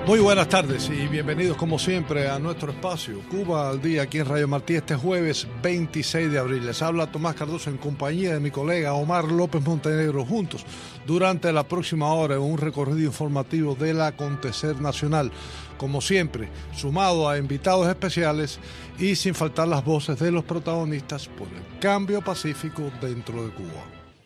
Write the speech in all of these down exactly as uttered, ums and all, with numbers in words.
Muy buenas tardes y bienvenidos como siempre a nuestro espacio Cuba al Día aquí en Radio Martí este jueves veintiséis de abril. Les habla Tomás Cardoso en compañía de mi colega Omar López Montenegro, juntos durante la próxima hora en un recorrido informativo del acontecer nacional, como siempre sumado a invitados especiales y sin faltar las voces de los protagonistas por el cambio pacífico dentro de Cuba.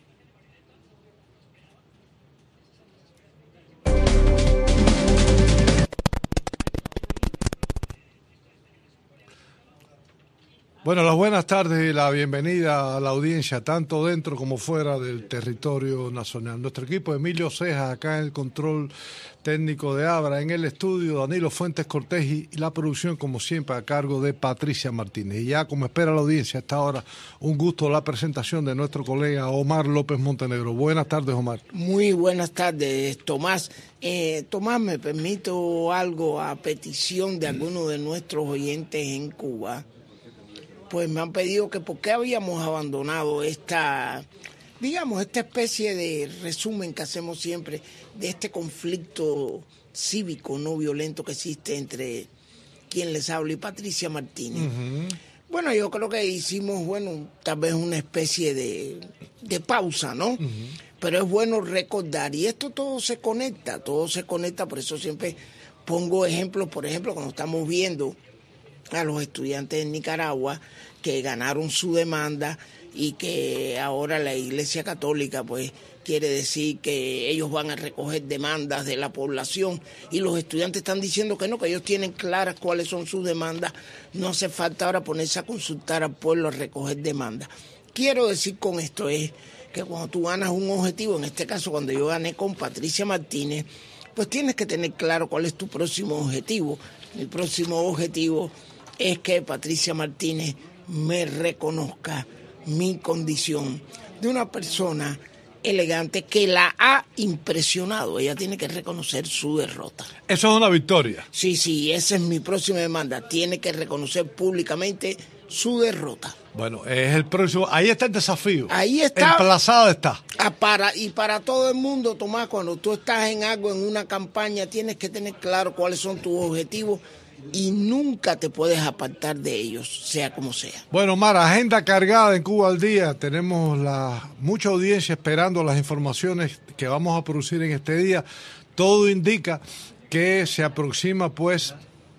Bueno, las buenas tardes y la bienvenida a la audiencia, tanto dentro como fuera del territorio nacional. Nuestro equipo, Emilio Cejas, acá en el control técnico de Abra, en el estudio, Danilo Fuentes Cortés y la producción, como siempre, a cargo de Patricia Martínez. Y ya, como espera la audiencia a esta hora, un gusto la presentación de nuestro colega Omar López Montenegro. Buenas tardes, Omar. Muy buenas tardes, Tomás. Eh, Tomás, me permito algo a petición de algunos de nuestros oyentes en Cuba. Pues me han pedido que por qué habíamos abandonado esta, digamos, esta especie de resumen que hacemos siempre de este conflicto cívico no violento que existe entre quien les habla y Patricia Martínez. Uh-huh. Bueno, yo creo que hicimos, bueno, tal vez una especie de, de pausa, ¿no? Uh-huh. Pero es bueno recordar, y esto todo se conecta, todo se conecta, por eso siempre pongo ejemplos, por ejemplo, cuando estamos viendo a los estudiantes de Nicaragua que ganaron su demanda y que ahora la Iglesia Católica pues quiere decir que ellos van a recoger demandas de la población y los estudiantes están diciendo que no, que ellos tienen claras cuáles son sus demandas, no hace falta ahora ponerse a consultar al pueblo a recoger demandas. Quiero decir con esto es que cuando tú ganas un objetivo, en este caso cuando yo gané con Patricia Martínez, pues tienes que tener claro cuál es tu próximo objetivo. Mi próximo objetivo es que Patricia Martínez me reconozca mi condición de una persona elegante que la ha impresionado. Ella tiene que reconocer su derrota. Eso es una victoria. Sí, sí, esa es mi próxima demanda. Tiene que reconocer públicamente su derrota. Bueno, es el próximo. Ahí está el desafío. Ahí está. Emplazado está. Para, y para todo el mundo, Tomás, cuando tú estás en algo, en una campaña, tienes que tener claro cuáles son tus objetivos y nunca te puedes apartar de ellos, sea como sea. Bueno, Mara, agenda cargada en Cuba al Día. Tenemos la mucha audiencia esperando las informaciones que vamos a producir en este día. Todo indica que se aproxima, pues,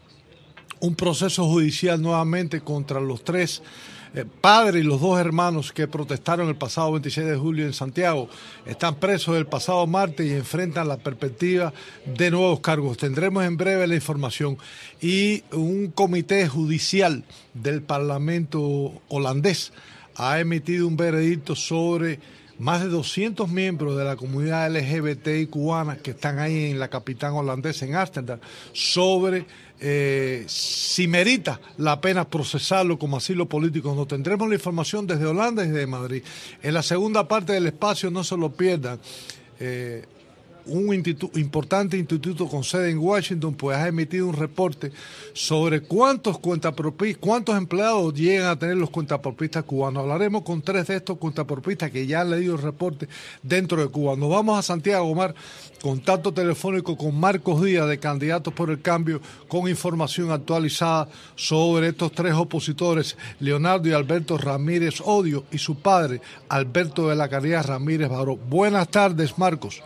un proceso judicial nuevamente contra los tres eh, padres y los dos hermanos que protestaron el pasado veintiséis de julio en Santiago. Están presos el pasado martes y enfrentan la perspectiva de nuevos cargos. Tendremos en breve la información. Y un comité judicial del Parlamento holandés ha emitido un veredicto sobre más de doscientos miembros de la comunidad L G B T I cubana que están ahí en la capital holandesa, en Ámsterdam, sobre eh, si merita la pena procesarlo como asilo político. Nos tendremos la información desde Holanda y desde Madrid. En la segunda parte del espacio, no se lo pierdan, eh, un instituto, importante instituto con sede en Washington pues ha emitido un reporte sobre cuántos cuentapropistas, cuántos empleados llegan a tener los cuentapropistas cubanos. Hablaremos con tres de estos cuentapropistas que ya han leído el reporte dentro de Cuba. Nos vamos a Santiago, Omar, contacto telefónico con Marcos Díaz de Candidatos por el Cambio, con información actualizada sobre estos tres opositores, Leonardo y Alberto Ramírez Odio y su padre, Alberto de la Caridad Ramírez Baró. Buenas tardes, Marcos.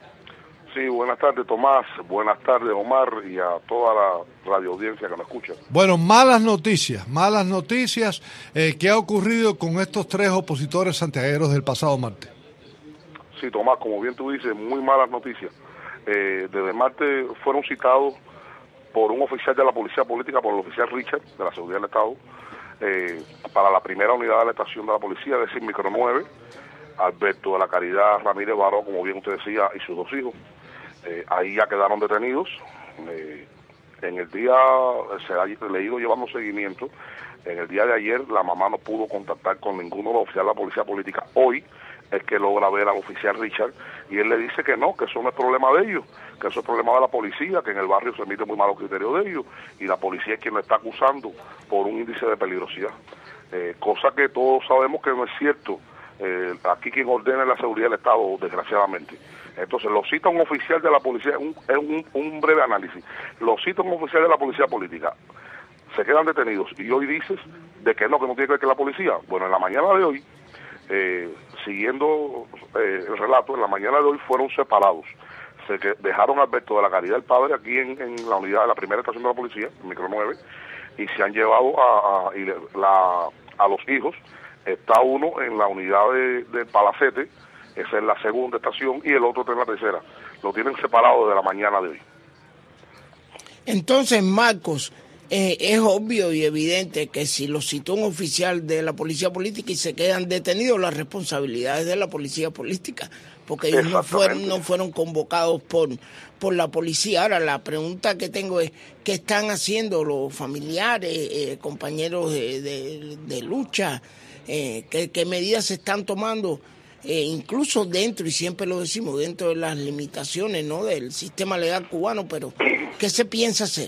Sí, buenas tardes, Tomás, buenas tardes, Omar, y a toda la radio audiencia que nos escucha. Bueno, malas noticias, malas noticias. Eh, ¿Qué ha ocurrido con estos tres opositores santiagueros del pasado martes? Sí, Tomás, como bien tú dices, muy malas noticias. Eh, desde martes fueron citados por un oficial de la Policía Política, por el oficial Richard, de la Seguridad del Estado, eh, para la primera unidad de la estación de la policía, es decir, Micro nueve, Alberto de la Caridad Ramírez Baró, como bien usted decía, y sus dos hijos. Eh, ahí ya quedaron detenidos. Eh, en el día, se ha leído llevando seguimiento, en el día de ayer la mamá no pudo contactar con ninguno de los oficiales de la Policía Política. Hoy es que logra ver al oficial Richard y él le dice que no, que eso no es problema de ellos, que eso es problema de la policía, que en el barrio se emite muy malos criterios de ellos y la policía es quien lo está acusando por un índice de peligrosidad. Eh, cosa que todos sabemos que no es cierto. Eh, aquí quien ordena la seguridad del Estado, desgraciadamente. Entonces lo cita un oficial de la policía, un, es un, un breve análisis, lo cita un oficial de la policía política, se quedan detenidos y hoy dices de que no, que no tiene que ver con la policía. Bueno, en la mañana de hoy, eh, siguiendo eh, el relato, en la mañana de hoy fueron separados. Se que dejaron a Alberto de la Caridad del Padre aquí en, en la unidad de la primera estación de la policía, micro nueve, y se han llevado a, a, y la, a los hijos. Está uno en la unidad de, de Palacete, esa es la segunda estación, y el otro está en la tercera. Lo tienen separado desde la mañana de hoy. Entonces, Marcos, eh, es obvio y evidente que si lo citó un oficial de la policía política y se quedan detenidos, las responsabilidades de la policía política, porque ellos no fueron, no fueron convocados por, por la policía. Ahora, la pregunta que tengo es, ¿qué están haciendo los familiares, eh, compañeros de, de, de lucha? Eh, ¿qué, ¿Qué medidas se están tomando? Eh, incluso dentro, y siempre lo decimos, dentro de las limitaciones, ¿no?, del sistema legal cubano, pero ¿qué se piensa hacer?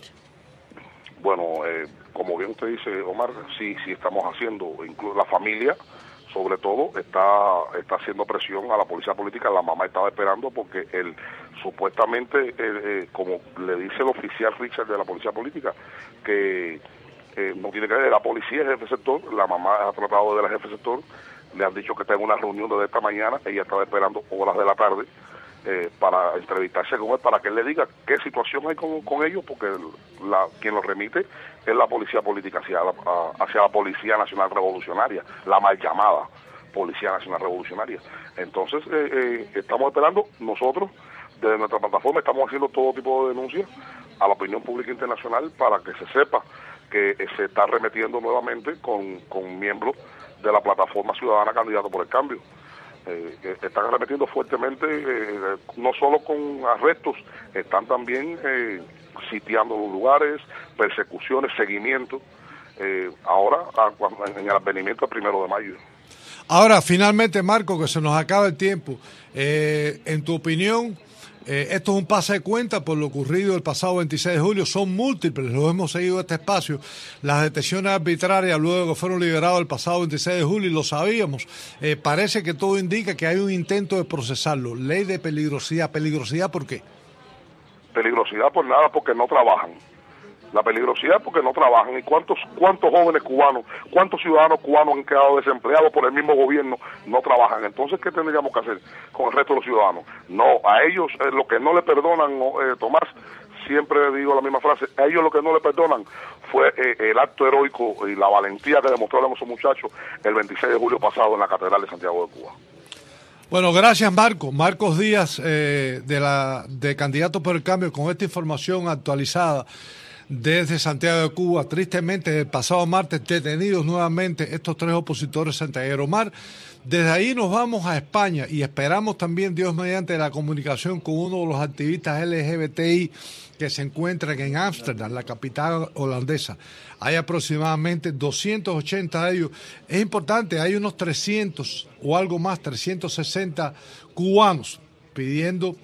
Bueno, eh, como bien usted dice, Omar, sí, sí estamos haciendo, incluso la familia, sobre todo, está está haciendo presión a la policía política. La mamá estaba esperando porque él, supuestamente, eh, eh, como le dice el oficial Richard de la policía política, que eh, no tiene que ver, la policía es jefe sector, la mamá ha tratado de la jefe sector, le han dicho que está en una reunión desde esta mañana, ella estaba esperando horas de la tarde eh, para entrevistarse con él, para que él le diga qué situación hay con, con ellos, porque la, quien lo remite es la policía política hacia la, hacia la Policía Nacional Revolucionaria, la mal llamada Policía Nacional Revolucionaria. Entonces, eh, eh, estamos esperando, nosotros, desde nuestra plataforma, estamos haciendo todo tipo de denuncias a la opinión pública internacional para que se sepa que eh, se está remetiendo nuevamente con, con miembros de la plataforma ciudadana Candidato por el Cambio. Eh, eh, están arremetiendo fuertemente, eh, no solo con arrestos, están también eh, sitiando los lugares, persecuciones, seguimiento, eh, ahora a, en el advenimiento del primero de mayo. Ahora, finalmente, Marco, que se nos acaba el tiempo, eh, en tu opinión, Eh, esto es un pase de cuenta por lo ocurrido el pasado veintiséis de julio. Son múltiples, lo hemos seguido este espacio, las detenciones arbitrarias luego que fueron liberados el pasado veintiséis de julio, y lo sabíamos. Eh, parece que todo indica que hay un intento de procesarlo. Ley de peligrosidad. ¿Peligrosidad por qué? Peligrosidad por nada, porque no trabajan. La peligrosidad porque no trabajan. ¿Y cuántos cuántos jóvenes cubanos, cuántos ciudadanos cubanos han quedado desempleados por el mismo gobierno, no trabajan? Entonces, ¿qué tendríamos que hacer con el resto de los ciudadanos? No, a ellos eh, lo que no le perdonan, eh, Tomás, siempre digo la misma frase, a ellos lo que no le perdonan fue eh, el acto heroico y la valentía que demostraron esos muchachos el veintiséis de julio pasado en la Catedral de Santiago de Cuba. Bueno, gracias, Marco. Marcos Díaz, eh, de la de Candidato por el Cambio, con esta información actualizada desde Santiago de Cuba. Tristemente, el pasado martes detenidos nuevamente estos tres opositores santiagueros. Omar, desde ahí nos vamos a España y esperamos también, Dios mediante, la comunicación con uno de los activistas L G B T I que se encuentran en Ámsterdam, la capital holandesa. Hay aproximadamente doscientos ochenta de ellos. Es importante, hay unos trescientos o algo más, trescientos sesenta cubanos pidiendo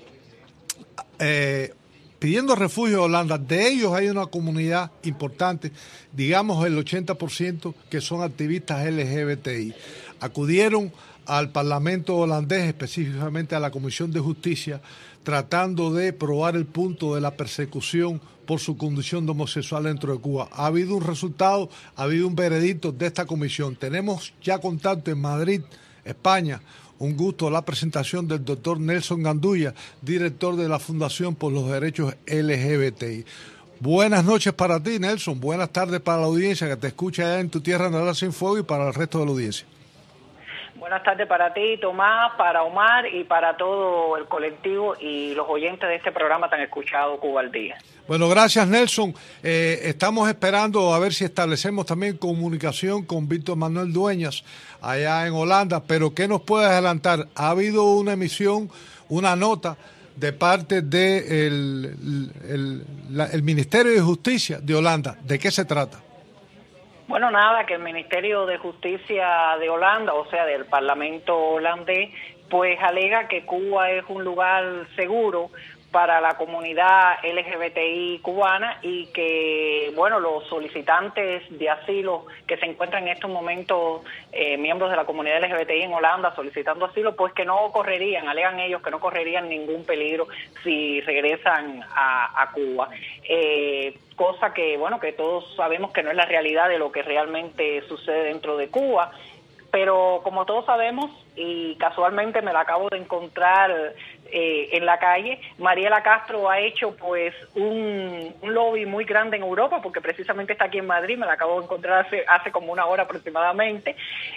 eh, pidiendo refugio en Holanda. De ellos hay una comunidad importante, digamos el ochenta por ciento, que son activistas L G B T I. Acudieron al Parlamento holandés, específicamente a la Comisión de Justicia, tratando de probar el punto de la persecución por su condición de homosexual dentro de Cuba. Ha habido un resultado, ha habido un veredicto de esta comisión. Tenemos ya contacto en Madrid, España. Un gusto la presentación del doctor Nelson Gandulla, director de la Fundación por los Derechos L G B T I. Buenas noches para ti, Nelson. Buenas tardes para la audiencia que te escucha allá en tu tierra en Hablar Sin Fuego y para el resto de la audiencia. Buenas tardes para ti, Tomás, para Omar y para todo el colectivo y los oyentes de este programa tan escuchado, Cuba al Día. Bueno, gracias, Nelson. Eh, estamos esperando a ver si establecemos también comunicación con Víctor Manuel Dueñas allá en Holanda, pero ¿qué nos puede adelantar? Ha habido una emisión, una nota de parte del de el, el, el Ministerio de Justicia de Holanda. ¿De qué se trata? Bueno, nada, que el Ministerio de Justicia de Holanda, o sea, del Parlamento holandés, pues alega que Cuba es un lugar seguro para la comunidad L G B T I cubana y que, bueno, los solicitantes de asilo que se encuentran en estos momentos, eh, miembros de la comunidad L G B T I en Holanda solicitando asilo, pues que no correrían, alegan ellos que no correrían ningún peligro si regresan a, a Cuba. Eh, cosa que, bueno, que todos sabemos que no es la realidad de lo que realmente sucede dentro de Cuba. Pero como todos sabemos, y casualmente me la acabo de encontrar eh, en la calle, Mariela Castro ha hecho pues un, un lobby muy grande en Europa, porque precisamente está aquí en Madrid, me la acabo de encontrar hace, hace como una hora aproximadamente,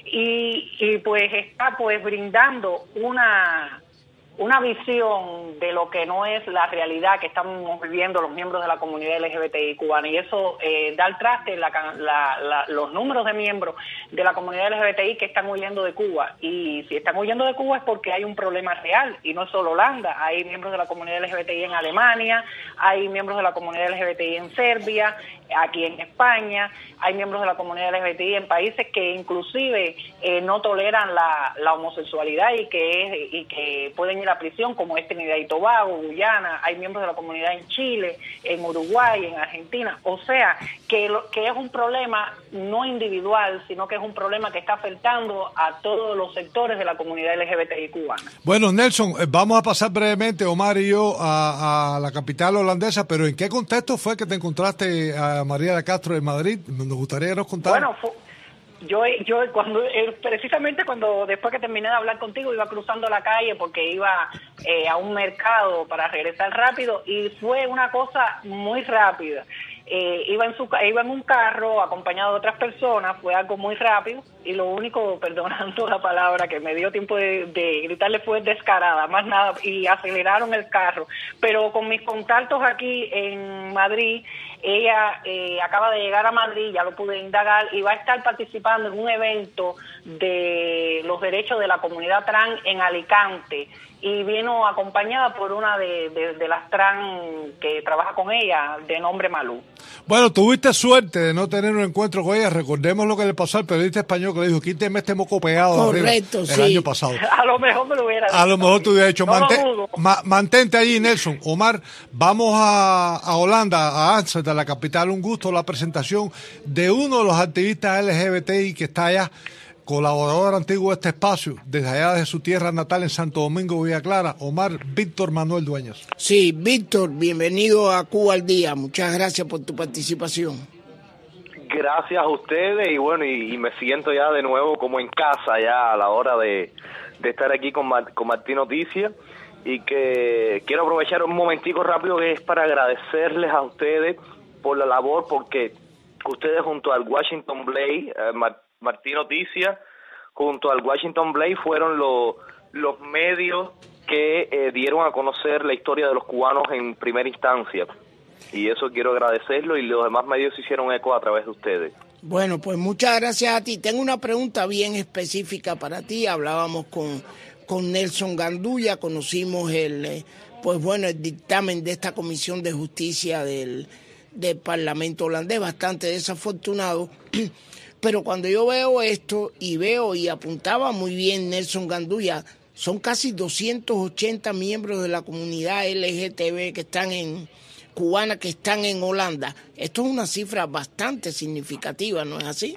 y, y pues está pues brindando una... una visión de lo que no es la realidad que estamos viviendo los miembros de la comunidad L G B T I cubana, y eso eh, da al traste la, la, la, los números de miembros de la comunidad L G B T I que están huyendo de Cuba, y si están huyendo de Cuba es porque hay un problema real, y no es solo Holanda, hay miembros de la comunidad L G B T I en Alemania, hay miembros de la comunidad L G B T I en Serbia, aquí en España, hay miembros de la comunidad L G B T I en países que inclusive eh, no toleran la, la homosexualidad y que, y que pueden ir a prisión, como es Trinidad y Tobago, Guyana, hay miembros de la comunidad en Chile, en Uruguay, en Argentina, o sea, que, lo, que es un problema no individual, sino que es un problema que está afectando a todos los sectores de la comunidad L G B T I cubana. Bueno, Nelson, vamos a pasar brevemente, Omar y yo, a, a la capital holandesa, pero ¿en qué contexto fue que te encontraste a Mariela Castro en Madrid? Nos gustaría que nos contaras. Bueno, fue... Yo, yo cuando precisamente cuando después que terminé de hablar contigo iba cruzando la calle porque iba eh, a un mercado para regresar rápido y fue una cosa muy rápida. Eh, iba en su iba en un carro acompañado de otras personas, fue algo muy rápido y lo único, perdonando la palabra, que me dio tiempo de, de gritarle fue descarada, más nada, y aceleraron el carro. Pero con mis contactos aquí en Madrid, ella eh, acaba de llegar a Madrid, ya lo pude indagar, y va a estar participando en un evento de los derechos de la comunidad trans en Alicante, y vino acompañada por una de, de, de las trans que trabaja con ella, de nombre Malú. Bueno, tuviste suerte de no tener un encuentro con ella. Recordemos lo que le pasó al periodista español que le dijo, quíteme este moco pegado. Correcto, arriba, sí. El año pasado. A lo mejor me lo hubiera dicho. A lo mejor te hubiera dicho, no mantén, ma, mantente allí, Nelson. Omar, vamos a, a Holanda, a Amsterdam, la capital. Un gusto la presentación de uno de los activistas L G B T I que está allá, colaborador antiguo de este espacio, desde allá de su tierra natal en Santo Domingo, Villa Clara, Omar Víctor Manuel Dueñas. Sí, Víctor, bienvenido a Cuba al Día. Muchas gracias por tu participación. Gracias a ustedes y bueno, y, y me siento ya de nuevo como en casa ya a la hora de, de estar aquí con, con Martín Noticias, y que quiero aprovechar un momentico rápido que es para agradecerles a ustedes por la labor, porque ustedes junto al Washington Blade, eh, Martín Noticias, junto al Washington Blade fueron los los medios que eh, dieron a conocer la historia de los cubanos en primera instancia, y eso quiero agradecerlo, y los demás medios se hicieron eco a través de ustedes. Bueno, pues muchas gracias a ti. Tengo una pregunta bien específica para ti. Hablábamos con, con Nelson Gandulla, conocimos el, eh, pues bueno, el dictamen de esta Comisión de Justicia del, del Parlamento holandés, bastante desafortunado. Pero cuando yo veo esto y veo, y apuntaba muy bien Nelson Gandulla, son casi doscientos ochenta miembros de la comunidad L G T B que están en cubana, que están en Holanda. Esto es una cifra bastante significativa, ¿no es así?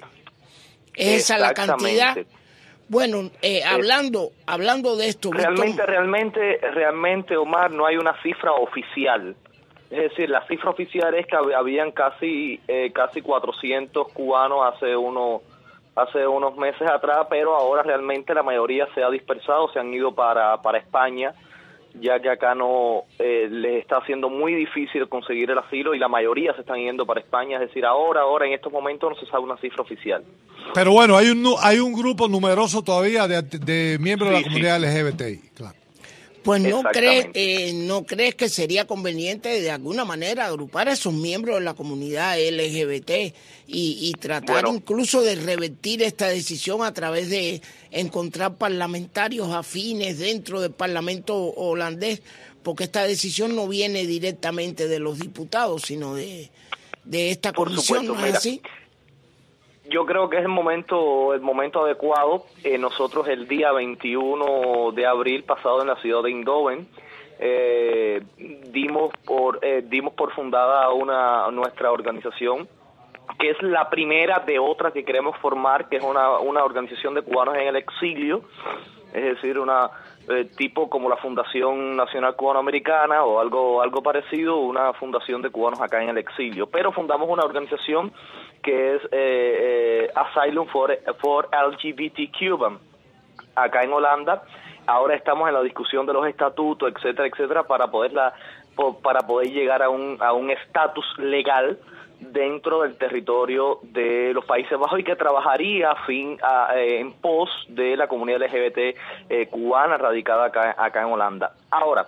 ¿Es esa la cantidad? Bueno, eh, hablando hablando de esto... Realmente, Víctor, realmente, realmente, Omar, no hay una cifra oficial. Es decir, la cifra oficial es que habían casi eh, casi cuatrocientos cubanos hace unos hace unos meses atrás, pero ahora realmente la mayoría se ha dispersado, se han ido para para España, ya que acá no eh, les está haciendo muy difícil conseguir el asilo, y la mayoría se están yendo para España. Es decir, ahora ahora en estos momentos no se sabe una cifra oficial. Pero bueno, hay un hay un grupo numeroso todavía de, de miembros sí, de la comunidad sí. L G B T I, claro. pues no crees, eh, ¿no crees que sería conveniente de alguna manera agrupar a esos miembros de la comunidad L G B T y, y tratar bueno. incluso de revertir esta decisión a través de encontrar parlamentarios afines dentro del Parlamento holandés? Porque esta decisión no viene directamente de los diputados, sino de, de esta Por comisión, supuesto, ¿no es mira, así? Yo creo que es el momento el momento adecuado. Eh, nosotros el día veintiuno de abril pasado en la ciudad de Eindhoven eh, dimos por eh, dimos por fundada una nuestra organización, que es la primera de otras que queremos formar, que es una, una organización de cubanos en el exilio, es decir, una eh, tipo como la Fundación Nacional Cubanoamericana o algo algo parecido, una fundación de cubanos acá en el exilio. Pero fundamos una organización que es eh, eh, Asylum for, for L G B T Cuban, acá en Holanda. Ahora estamos en la discusión de los estatutos, etcétera, etcétera, para poderla, para poder llegar a un a un estatus legal dentro del territorio de los Países Bajos y que trabajaría a fin a, eh, en pos de la comunidad L G B T eh, cubana radicada acá, acá en Holanda. Ahora,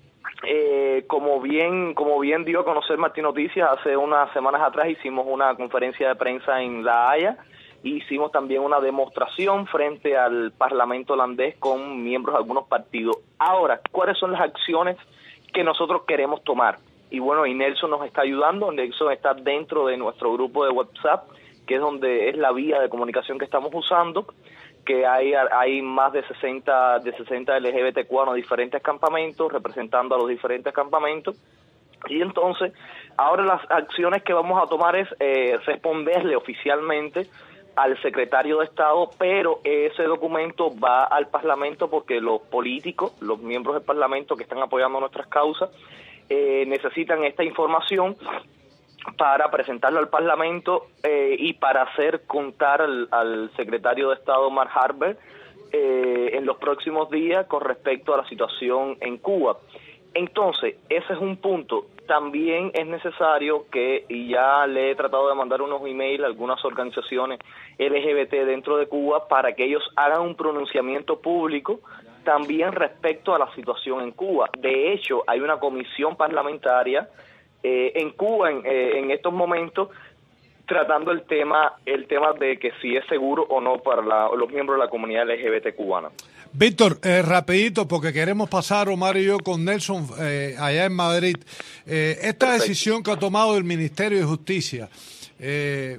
eh, como bien como bien dio a conocer Martín Noticias, hace unas semanas atrás hicimos una conferencia de prensa en La Haya. Hicimos también una demostración frente al Parlamento holandés con miembros de algunos partidos. Ahora, ¿cuáles son las acciones que nosotros queremos tomar? Y bueno, y Nelson nos está ayudando. Nelson está dentro de nuestro grupo de WhatsApp, que es donde es la vía de comunicación que estamos usando, que hay hay más de sesenta de sesenta L G B T cubanos en diferentes campamentos, representando a los diferentes campamentos. Y entonces, ahora las acciones que vamos a tomar es eh, responderle oficialmente al secretario de Estado, pero ese documento va al Parlamento porque los políticos, los miembros del Parlamento que están apoyando nuestras causas, eh, necesitan esta información para presentarlo al Parlamento eh, y para hacer contar al, al secretario de Estado, Mark Harper, eh, en los próximos días con respecto a la situación en Cuba. Entonces, ese es un punto. También es necesario que, y ya le he tratado de mandar unos emails a algunas organizaciones L G B T dentro de Cuba para que ellos hagan un pronunciamiento público también respecto a la situación en Cuba. De hecho, hay una comisión parlamentaria eh, en Cuba en, eh, en estos momentos tratando el tema el tema de que si es seguro o no para la, los miembros de la comunidad L G B T cubana. Víctor, eh, rapidito, porque queremos pasar, Omar y yo, con Nelson eh, allá en Madrid. Eh, esta Perfecto. decisión que ha tomado el Ministerio de Justicia, eh,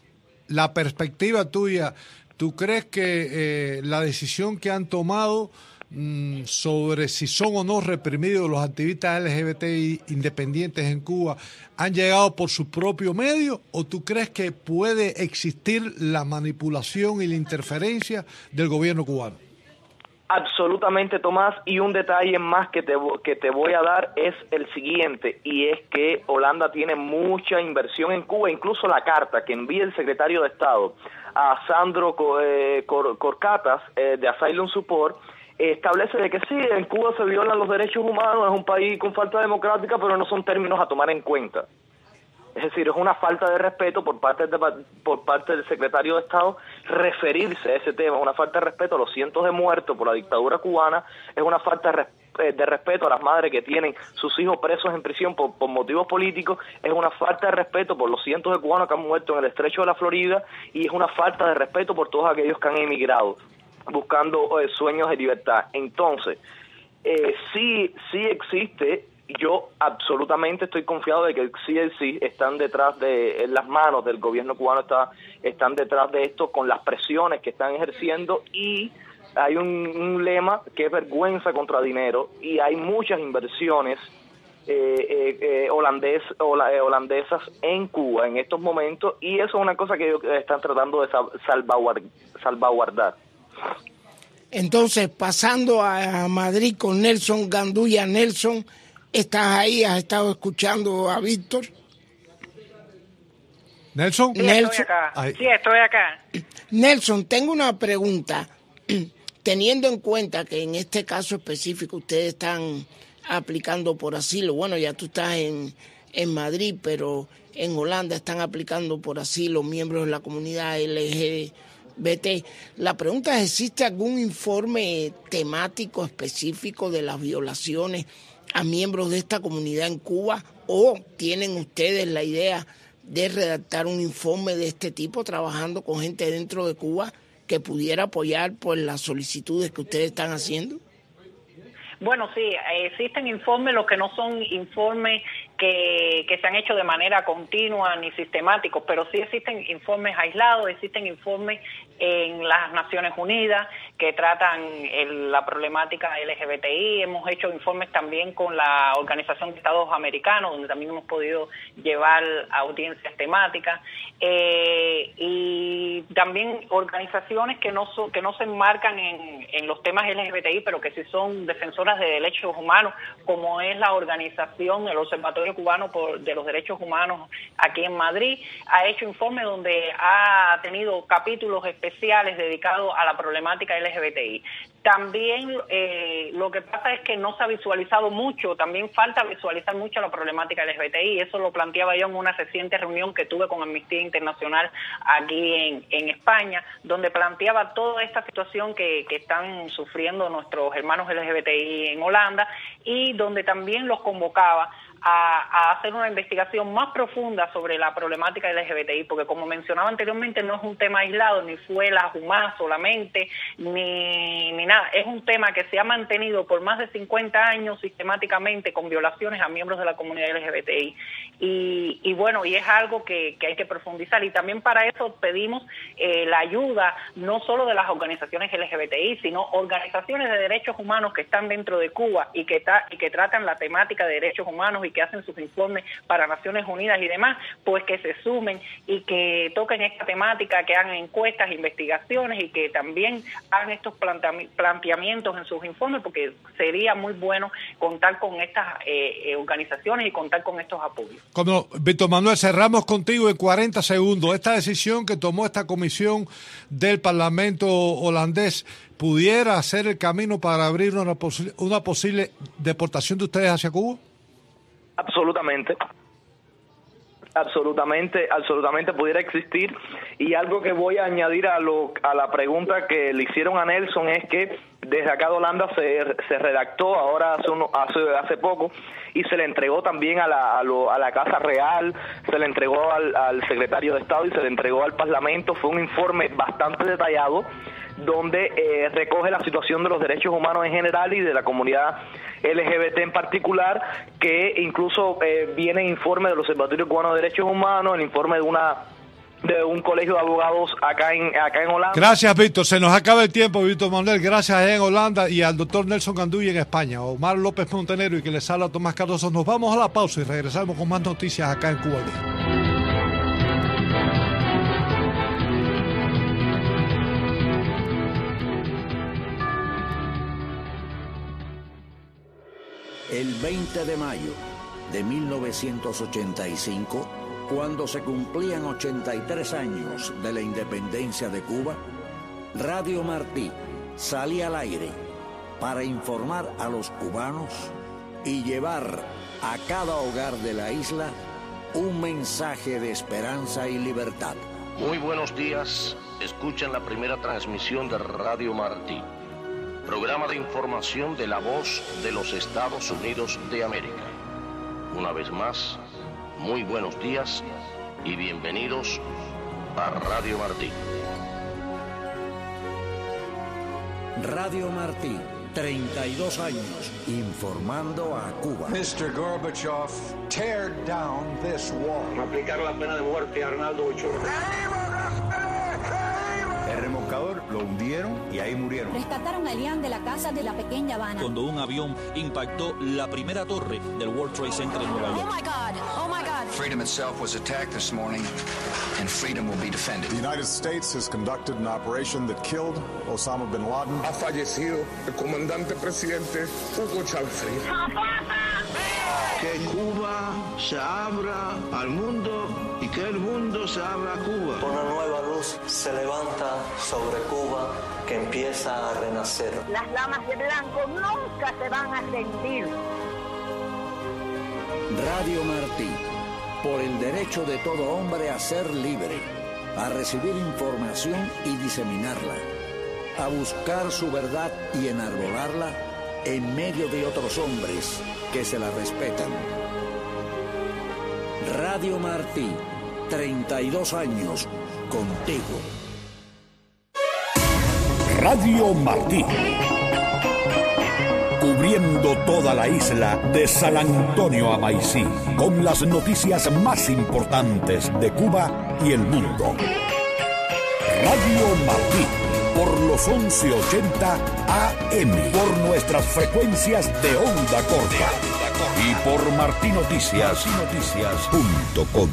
la perspectiva tuya, ¿tú crees que eh, la decisión que han tomado mmm, sobre si son o no reprimidos los activistas L G B T I independientes en Cuba han llegado por sus propios medios, o tú crees que puede existir la manipulación y la interferencia del gobierno cubano? Absolutamente, Tomás, y un detalle más que te, que te voy a dar es el siguiente, y es que Holanda tiene mucha inversión en Cuba. Incluso la carta que envía el secretario de Estado a Sandro eh, Cor, Corcatas eh, de Asylum Support eh, establece de que sí, en Cuba se violan los derechos humanos, es un país con falta democrática, pero no son términos a tomar en cuenta. Es decir, es una falta de respeto por parte de, por parte del secretario de Estado referirse a ese tema, es una falta de respeto a los cientos de muertos por la dictadura cubana, es una falta de, de respeto a las madres que tienen sus hijos presos en prisión por, por motivos políticos, es una falta de respeto por los cientos de cubanos que han muerto en el estrecho de la Florida, y es una falta de respeto por todos aquellos que han emigrado buscando eh, sueños de libertad. Entonces, eh, sí, sí existe. Yo absolutamente estoy confiado de que sí, sí están detrás de en las manos del gobierno cubano, está, están detrás de esto con las presiones que están ejerciendo, y hay un, un lema que es vergüenza contra dinero, y hay muchas inversiones eh, eh, eh, holandés, hola, eh, holandesas en Cuba en estos momentos, y eso es una cosa que ellos están tratando de salvaguard, salvaguardar. Entonces, pasando a Madrid con Nelson Gandulla. Nelson, ¿estás ahí? ¿Has estado escuchando a Víctor? ¿Nelson? Sí, Nelson. estoy acá. Ay. Sí, estoy acá. Nelson, tengo una pregunta. Teniendo en cuenta que en este caso específico ustedes están aplicando por asilo, bueno, ya tú estás en, en Madrid, pero en Holanda están aplicando por asilo miembros de la comunidad L G B T. La pregunta es, ¿existe algún informe temático específico de las violaciones a miembros de esta comunidad en Cuba, o tienen ustedes la idea de redactar un informe de este tipo trabajando con gente dentro de Cuba que pudiera apoyar pues las solicitudes que ustedes están haciendo? Bueno, sí, existen informes, los que no son informes que, que se han hecho de manera continua ni sistemáticos, pero sí existen informes aislados, existen informes en las Naciones Unidas que tratan el, la problemática L G B T I. Hemos hecho informes también con la Organización de Estados Americanos, donde también hemos podido llevar audiencias temáticas, eh, y también organizaciones que no so, que no se enmarcan en, en los temas L G B T I, pero que sí son defensoras de derechos humanos, como es la organización, el Observatorio Cubano por, de los Derechos Humanos aquí en Madrid. Ha hecho informes donde ha tenido capítulos especiales dedicados a la problemática L G B T I. También eh, lo que pasa es que no se ha visualizado mucho, también falta visualizar mucho la problemática L G B T I, eso lo planteaba yo en una reciente reunión que tuve con Amnistía Internacional aquí en, en España, donde planteaba toda esta situación que, que están sufriendo nuestros hermanos L G B T I en Holanda, y donde también los convocaba A, a hacer una investigación más profunda sobre la problemática L G B T I, porque como mencionaba anteriormente, no es un tema aislado, ni fue la Jumá solamente, ni, ni nada, es un tema que se ha mantenido por más de cincuenta años sistemáticamente con violaciones a miembros de la comunidad L G B T I, y, y bueno, y es algo que, que hay que profundizar, y también para eso pedimos eh, la ayuda no solo de las organizaciones L G B T I, sino organizaciones de derechos humanos que están dentro de Cuba y que, ta, y que tratan la temática de derechos humanos y que hacen sus informes para Naciones Unidas y demás, pues que se sumen y que toquen esta temática, que hagan encuestas, investigaciones, y que también hagan estos planteamientos en sus informes, porque sería muy bueno contar con estas eh, organizaciones y contar con estos apoyos. Como Víctor Manuel, cerramos contigo en cuarenta segundos. Esta decisión que tomó esta comisión del Parlamento holandés, ¿pudiera hacer el camino para abrir una, posi- una posible deportación de ustedes hacia Cuba? Absolutamente, absolutamente, absolutamente pudiera existir. Y algo que voy a añadir a lo a la pregunta que le hicieron a Nelson es que desde acá de Holanda se, se redactó ahora hace, uno, hace hace poco, y se le entregó también a la a, lo, a la Casa Real, se le entregó al, al secretario de Estado y se le entregó al Parlamento. Fue un informe bastante detallado donde eh, recoge la situación de los derechos humanos en general y de la comunidad L G B T en particular, que incluso eh, viene informe del Observatorio Cubano de Derechos Humanos, el informe de una de un colegio de abogados acá en acá en Holanda. Gracias, Víctor. Se nos acaba el tiempo, Víctor Manuel. Gracias en Holanda, y al doctor Nelson Gandulla en España, Omar López Montenegro, y que les habla Tomás Cardoso. Nos vamos a la pausa y regresamos con más noticias acá en Cuba al Día. El veinte de mayo de mil novecientos ochenta y cinco, cuando se cumplían ochenta y tres años de la independencia de Cuba, Radio Martí salía al aire para informar a los cubanos y llevar a cada hogar de la isla un mensaje de esperanza y libertad. Muy buenos días, escuchan la primera transmisión de Radio Martí, programa de información de la voz de los Estados Unidos de América. Una vez más, muy buenos días y bienvenidos a Radio Martí. Radio Martí, treinta y dos años informando a Cuba. mister Gorbachev, tear down this wall. Aplicar la pena de muerte a Arnaldo Ochoa. El remolcador lo hundieron y ahí murieron. Rescataron a Elian de la casa de la pequeña Habana. Cuando un avión impactó la primera torre del World Trade Center en Nueva York. Oh my God, oh my God. Freedom itself was attacked this morning, and freedom will be defended. The United States has conducted an operation that killed Osama bin Laden. Ha fallecido el comandante presidente Hugo Chávez. Que Cuba se abra al mundo y que el mundo se abra a Cuba. Una nueva luz se levanta sobre Cuba, que empieza a renacer. Las damas de blanco nunca se van a rendir. Radio Martí, por el derecho de todo hombre a ser libre, a recibir información y diseminarla, a buscar su verdad y enarbolarla en medio de otros hombres que se la respetan. Radio Martí, treinta y dos años contigo. Radio Martí, cubriendo toda la isla de San Antonio a Maicí, con las noticias más importantes de Cuba y el mundo. Radio Martí. por los once ochenta A M, por nuestras frecuencias de onda corta y por marti noticias punto com.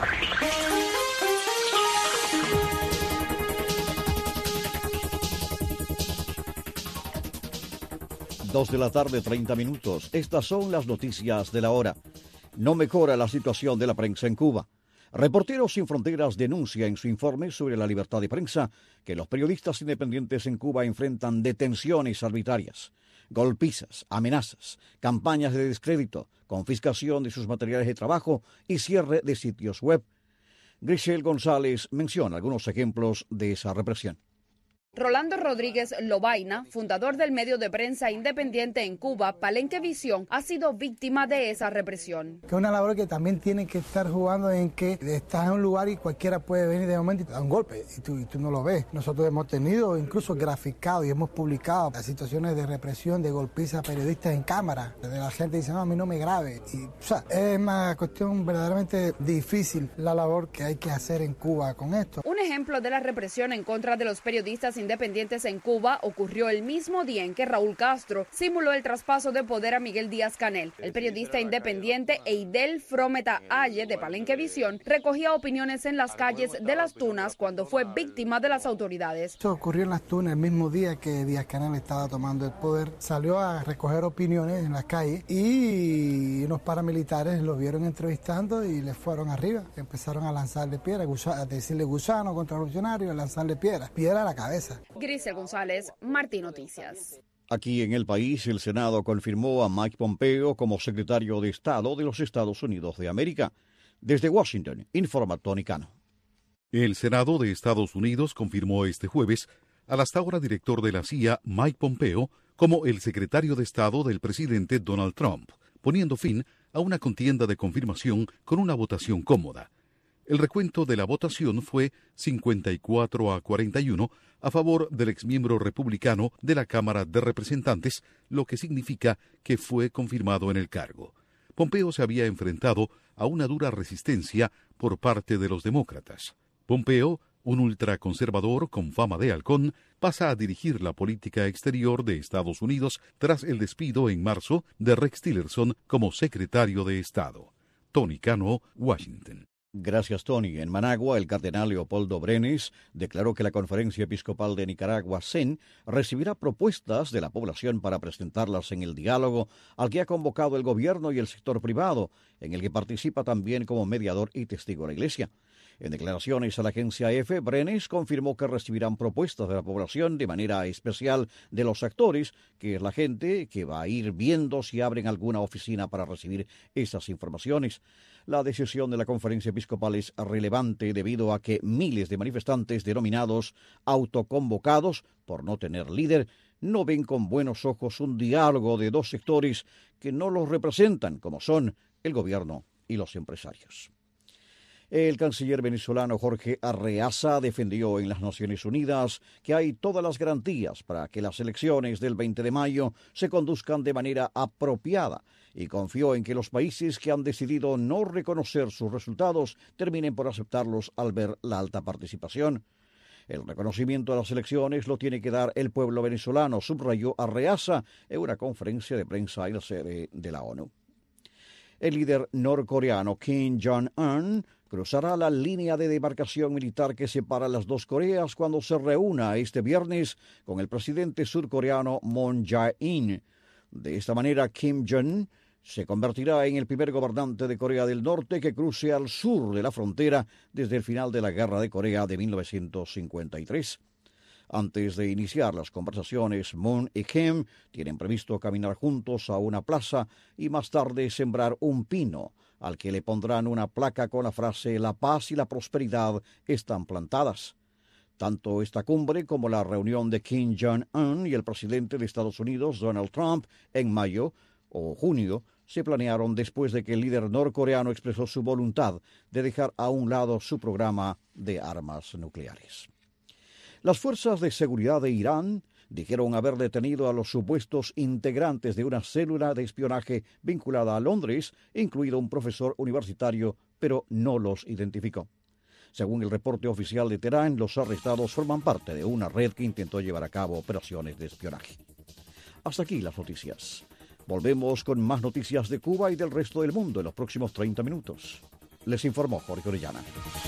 Dos de la tarde, treinta minutos. Estas son las noticias de la hora. No mejora la situación de la prensa en Cuba. Reporteros Sin Fronteras denuncia en su informe sobre la libertad de prensa que los periodistas independientes en Cuba enfrentan detenciones arbitrarias, golpizas, amenazas, campañas de descrédito, confiscación de sus materiales de trabajo y cierre de sitios web. Grisel González menciona algunos ejemplos de esa represión. Rolando Rodríguez Lobaina, fundador del medio de prensa independiente en Cuba, Palenque Visión, ha sido víctima de esa represión. Que es una labor que también tiene que estar jugando en que estás en un lugar y cualquiera puede venir de momento y te da un golpe y tú, y tú no lo ves. Nosotros hemos tenido incluso graficado y hemos publicado las situaciones de represión, de golpiza a periodistas en cámara. De la gente dice, no, a mí no me grabe. Y, o sea, es una cuestión verdaderamente difícil la labor que hay que hacer en Cuba con esto. Un ejemplo de la represión en contra de los periodistas independientes en Cuba ocurrió el mismo día en que Raúl Castro simuló el traspaso de poder a Miguel Díaz-Canel. El periodista independiente Eidel Frometa Aye de Palenque Visión recogía opiniones en las calles de Las Tunas cuando fue víctima de las autoridades. Esto ocurrió en Las Tunas el mismo día que Díaz-Canel estaba tomando el poder. Salió a recoger opiniones en las calles y unos paramilitares lo vieron entrevistando y le fueron arriba. Empezaron a lanzarle piedras, a decirle gusano contra revolucionario, a lanzarle piedras, piedra a la cabeza. Grisel González, Martí Noticias. Aquí en el país, el Senado confirmó a Mike Pompeo como secretario de Estado de los Estados Unidos de América. Desde Washington, informa Tony Cano. El Senado de Estados Unidos confirmó este jueves al hasta ahora director de la C I A, Mike Pompeo, como el secretario de Estado del presidente Donald Trump, poniendo fin a una contienda de confirmación con una votación cómoda. El recuento de la votación fue cincuenta y cuatro a cuarenta y uno a favor del exmiembro republicano de la Cámara de Representantes, lo que significa que fue confirmado en el cargo. Pompeo se había enfrentado a una dura resistencia por parte de los demócratas. Pompeo, un ultraconservador con fama de halcón, pasa a dirigir la política exterior de Estados Unidos tras el despido en marzo de Rex Tillerson como secretario de Estado. Tony Cano, Washington. Gracias, Tony. En Managua, el cardenal Leopoldo Brenes declaró que la Conferencia Episcopal de Nicaragua, C E N, recibirá propuestas de la población para presentarlas en el diálogo al que ha convocado el gobierno y el sector privado, en el que participa también como mediador y testigo la Iglesia. En declaraciones a la agencia E F E, Brenes confirmó que recibirán propuestas de la población, de manera especial de los actores, que es la gente que va a ir viendo si abren alguna oficina para recibir esas informaciones. La decisión de la Conferencia Episcopal es relevante debido a que miles de manifestantes denominados autoconvocados, por no tener líder, no ven con buenos ojos un diálogo de dos sectores que no los representan, como son el gobierno y los empresarios. El canciller venezolano Jorge Arreaza defendió en las Naciones Unidas que hay todas las garantías para que las elecciones del veinte de mayo se conduzcan de manera apropiada y confió en que los países que han decidido no reconocer sus resultados terminen por aceptarlos al ver la alta participación. El reconocimiento de las elecciones lo tiene que dar el pueblo venezolano, subrayó Arreaza en una conferencia de prensa en la sede de la ONU. El líder norcoreano Kim Jong-un cruzará la línea de demarcación militar que separa las dos Coreas cuando se reúna este viernes con el presidente surcoreano Moon Jae-in. De esta manera, Kim Jong-un se convertirá en el primer gobernante de Corea del Norte que cruce al sur de la frontera desde el final de la Guerra de Corea de mil novecientos cincuenta y tres. Antes de iniciar las conversaciones, Moon y Kim tienen previsto caminar juntos a una plaza y más tarde sembrar un pino, al que le pondrán una placa con la frase «La paz y la prosperidad están plantadas». Tanto esta cumbre como la reunión de Kim Jong-un y el presidente de Estados Unidos, Donald Trump, en mayo o junio, se planearon después de que el líder norcoreano expresó su voluntad de dejar a un lado su programa de armas nucleares. Las fuerzas de seguridad de Irán dijeron haber detenido a los supuestos integrantes de una célula de espionaje vinculada a Londres, incluido un profesor universitario, pero no los identificó. Según el reporte oficial de Teherán, los arrestados forman parte de una red que intentó llevar a cabo operaciones de espionaje. Hasta aquí las noticias. Volvemos con más noticias de Cuba y del resto del mundo en los próximos treinta minutos. Les informó Jorge Orellana.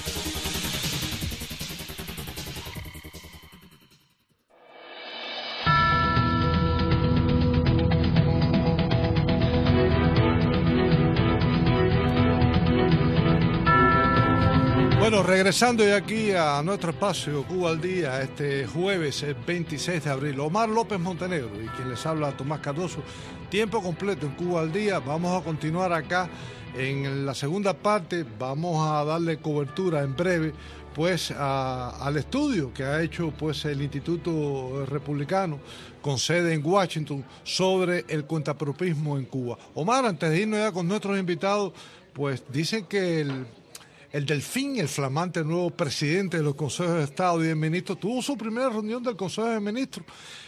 Bueno, regresando ya aquí a nuestro espacio Cuba al Día, este jueves veintiséis de abril, Omar López Montenegro y quien les habla Tomás Cardoso, tiempo completo en Cuba al Día. Vamos a continuar acá en la segunda parte, vamos a darle cobertura en breve pues a, al estudio que ha hecho pues el Instituto Republicano con sede en Washington sobre el cuentapropismo en Cuba. Omar, antes de irnos ya con nuestros invitados, pues dicen que el El Delfín, el flamante nuevo presidente de los Consejos de Estado y de Ministros, tuvo su primera reunión del Consejo de Ministros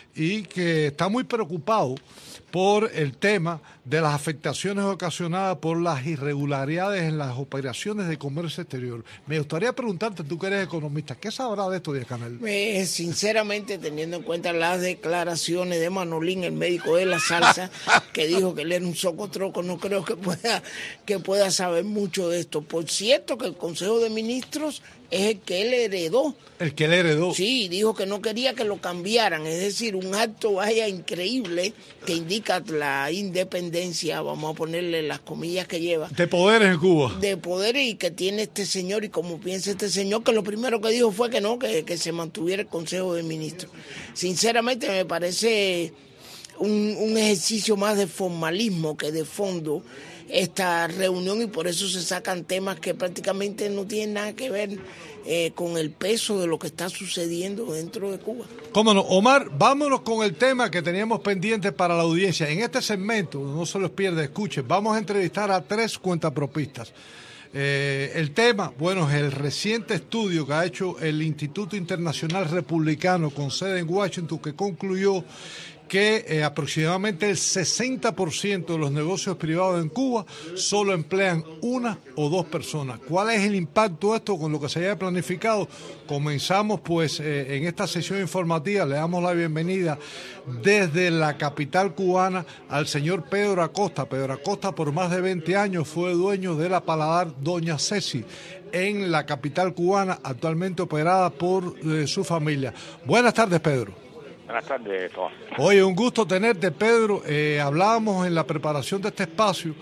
y que está muy preocupado por el tema de las afectaciones ocasionadas por las irregularidades en las operaciones de comercio exterior. Me gustaría preguntarte, tú que eres economista, ¿qué sabrás de esto, Díaz Canel? Eh, sinceramente, teniendo en cuenta las declaraciones de Manolín, el médico de la salsa, que dijo que él era un socotroco, no creo que pueda, que pueda saber mucho de esto. Por cierto, que el Consejo de Ministros es el que él heredó. El que él heredó. Sí, dijo que no quería que lo cambiaran, es decir, un acto vaya increíble que indica la independencia, vamos a ponerle las comillas que lleva. De poderes en Cuba. De poderes y que tiene este señor y como piensa este señor, que lo primero que dijo fue que no, que, que se mantuviera el Consejo de Ministros. Sinceramente me parece un, un ejercicio más de formalismo que de fondo esta reunión y por eso se sacan temas que prácticamente no tienen nada que ver eh, con el peso de lo que está sucediendo dentro de Cuba. Cómo no, Omar, vámonos con el tema que teníamos pendiente para la audiencia. En este segmento, no se los pierda, escuchen, vamos a entrevistar a tres cuentapropistas. Eh, el tema, bueno, es el reciente estudio que ha hecho el Instituto Internacional Republicano con sede en Washington, que concluyó que eh, aproximadamente el sesenta por ciento de los negocios privados en Cuba solo emplean una o dos personas. ¿Cuál es el impacto de esto con lo que se haya planificado? Comenzamos pues eh, en esta sesión informativa, le damos la bienvenida desde la capital cubana al señor Pedro Acosta. Pedro Acosta por más de veinte años fue dueño de la Paladar Doña Ceci en la capital cubana, actualmente operada por eh, su familia. Buenas tardes, Pedro. Buenas tardes, Tomás. Oye, un gusto tenerte, Pedro. Eh, hablábamos en la preparación de este espacio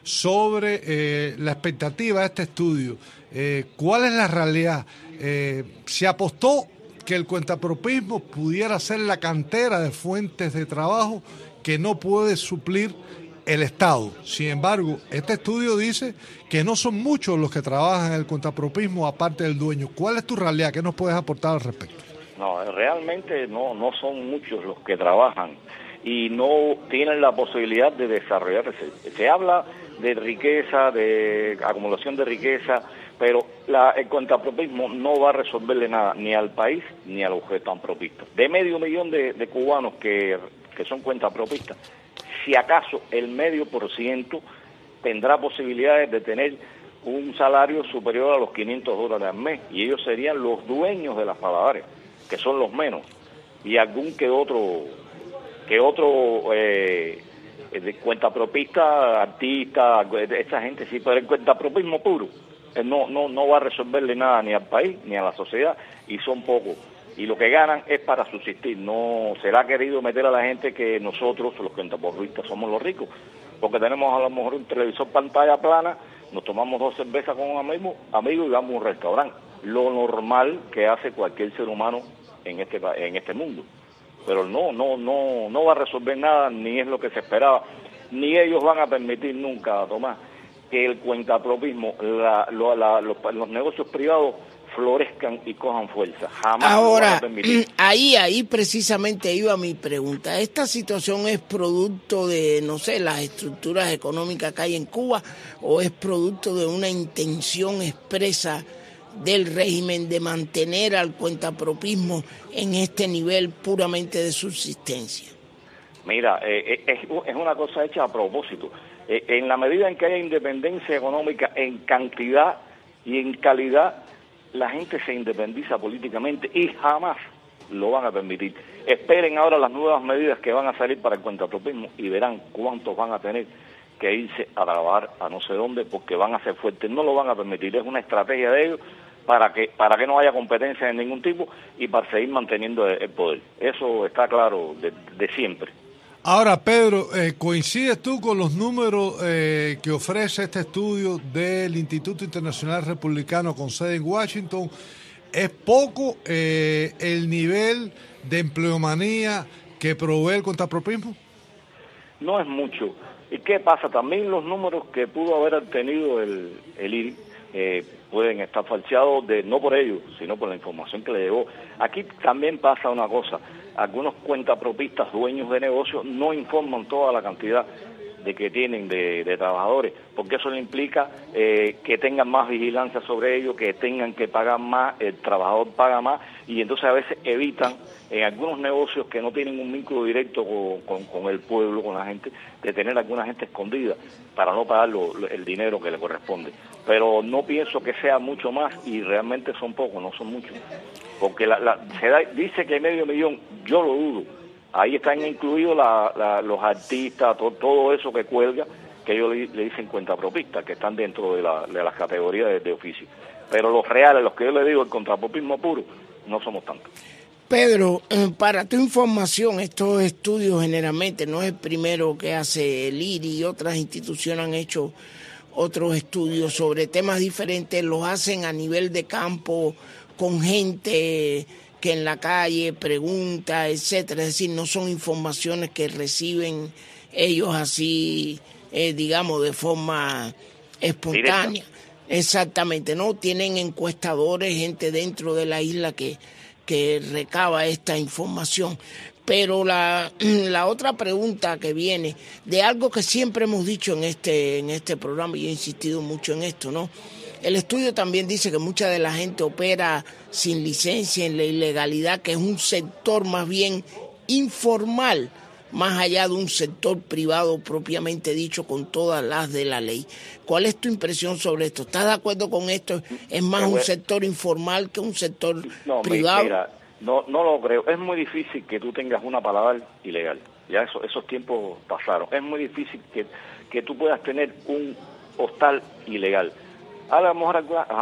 sobre eh, la expectativa de este estudio. Eh, ¿Cuál es la realidad? Eh, se apostó que el cuentapropismo pudiera ser la cantera de fuentes de trabajo que no puede suplir el Estado. Sin embargo, este estudio dice que no son muchos los que trabajan en el cuentapropismo aparte del dueño. ¿Cuál es tu realidad? ¿Qué nos puedes aportar al respecto? No, realmente no, no son muchos los que trabajan y no tienen la posibilidad de desarrollarse. Se habla de riqueza, de acumulación de riqueza, pero la, el cuentapropismo no va a resolverle nada ni al país ni a los cuentapropistas. De medio millón de, de cubanos que, que son cuentapropistas, si acaso el medio por ciento tendrá posibilidades de tener un salario superior a los quinientos dólares al mes y ellos serían los dueños de las paladares, que son los menos, y algún que otro, que otro eh, de cuentapropista, artista, esa gente sí, pero el cuentapropismo puro eh, no, no, no va a resolverle nada ni al país ni a la sociedad, y son pocos, y lo que ganan es para subsistir. No se le ha querido meter a la gente que nosotros, los cuentapropistas, somos los ricos, porque tenemos a lo mejor un televisor pantalla plana, nos tomamos dos cervezas con un amigo, amigo y vamos a un restaurante, lo normal que hace cualquier ser humano en este en este mundo, pero no no no no va a resolver nada, ni es lo que se esperaba, ni ellos van a permitir nunca, Tomás, que el cuentapropismo, la, lo, la, los, los negocios privados florezcan y cojan fuerza. Jamás Ahora, lo van a permitir. ahí ahí precisamente iba mi pregunta. ¿Esta situación es producto de, no sé, las estructuras económicas que hay en Cuba, o es producto de una intención expresa del régimen de mantener al cuentapropismo en este nivel puramente de subsistencia? Mira, eh, es, es una cosa hecha a propósito. Eh, en la medida en que haya independencia económica en cantidad y en calidad, la gente se independiza políticamente y jamás lo van a permitir. Esperen ahora las nuevas medidas que van a salir para el cuentapropismo y verán cuántos van a tener que irse a trabajar a no sé dónde porque van a ser fuertes. No lo van a permitir, es una estrategia de ellos para que para que no haya competencia de ningún tipo y para seguir manteniendo el poder. Eso está claro de, de siempre. Ahora, Pedro, eh, ¿coincides tú con los números eh, que ofrece este estudio del Instituto Internacional Republicano con sede en Washington? ¿Es poco eh, el nivel de empleomanía que provee el contrapropismo? No es mucho. ¿Y qué pasa? También los números que pudo haber obtenido el, el I R I eh, pueden estar falseados, de, no por ellos, sino por la información que le llegó. Aquí también pasa una cosa. Algunos cuentapropistas, dueños de negocios, no informan toda la cantidad de que tienen de, de trabajadores, porque eso le implica eh, que tengan más vigilancia sobre ellos, que tengan que pagar más, el trabajador paga más, y entonces a veces evitan en algunos negocios que no tienen un vínculo directo con, con, con el pueblo, con la gente, de tener alguna gente escondida para no pagar lo, el dinero que le corresponde. Pero no pienso que sea mucho más y realmente son pocos, no son muchos. Porque la, la, se da, dice que hay medio millón, yo lo dudo. Ahí están incluidos la, la, los artistas, to, todo eso que cuelga, que ellos le, le dicen cuentapropistas, que están dentro de, la, de las categorías de, de oficio. Pero los reales, los que yo le digo, el contrapropismo puro, no somos tantos. Pedro, para tu información, estos estudios generalmente no es el primero que hace el I R I y otras instituciones han hecho otros estudios sobre temas diferentes, los hacen a nivel de campo, con gente que en la calle pregunta, etcétera. Es decir, no son informaciones que reciben ellos así, eh, digamos, de forma espontánea. Directo. Exactamente, ¿no? Tienen encuestadores, gente dentro de la isla que, que recaba esta información. Pero la, la otra pregunta que viene, de algo que siempre hemos dicho en este, en este programa, y he insistido mucho en esto, ¿no? El estudio también dice que mucha de la gente opera sin licencia, en la ilegalidad, que es un sector más bien informal, más allá de un sector privado propiamente dicho con todas las de la ley. ¿Cuál es tu impresión sobre esto? ¿Estás de acuerdo con esto? ¿Es más un sector informal que un sector no, privado? Mira, no, no lo creo. Es muy difícil que tú tengas una palabra ilegal. Ya eso, esos tiempos pasaron. Es muy difícil que, que tú puedas tener un hostal ilegal. A lo mejor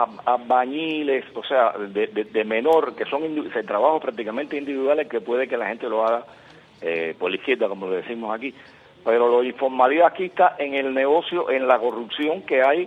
albañiles, o sea, de, de, de menor, que son indiv- trabajos prácticamente individuales que puede que la gente lo haga eh, por la izquierda, como lo decimos aquí. Pero la informalidad aquí está en el negocio, en la corrupción que hay